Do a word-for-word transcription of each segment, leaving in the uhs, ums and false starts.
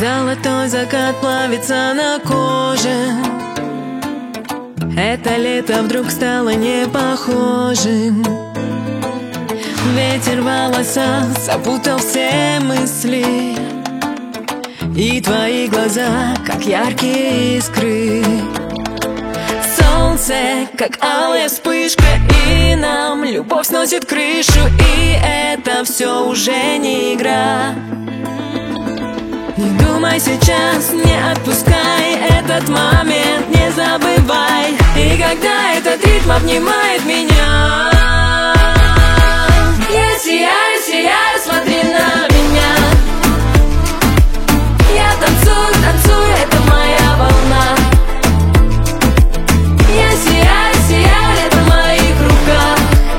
Золотой закат плавится на коже. Это лето вдруг стало не похожим. Ветер в волосах запутал все мысли, и твои глаза, как яркие искры. Солнце, как алая вспышка, и нам любовь сносит крышу. И это все уже не игра. Не думай сейчас, не отпускай этот момент, не забывай. И когда этот ритм обнимает меня, я сияю, сияю, смотри на меня. Я танцую, танцую, это моя волна. Я сияю, сияю, это в моих руках.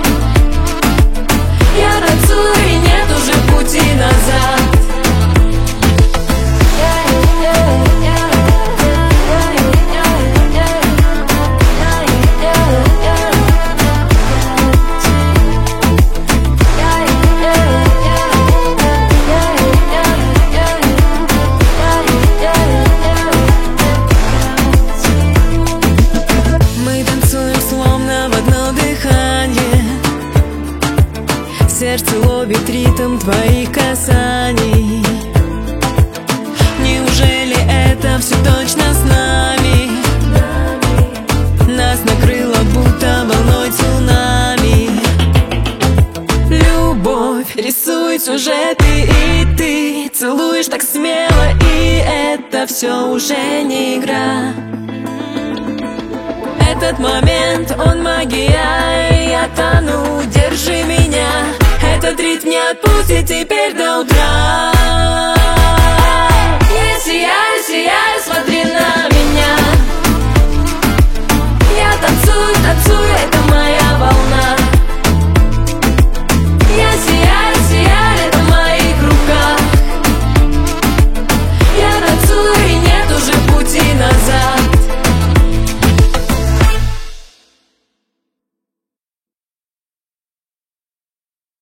Я танцую, и нет уже пути назад. Сердце ловит ритм твоих касаний. Неужели это все точно с нами? Нас накрыло будто волной цунами. Любовь рисует сюжеты, и ты целуешь так смело. И это все уже не игра. Этот момент, он магия, я тону, держи меня. Этот ритм не отпустит теперь до утра. Я сияю, сияю, смотри на меня.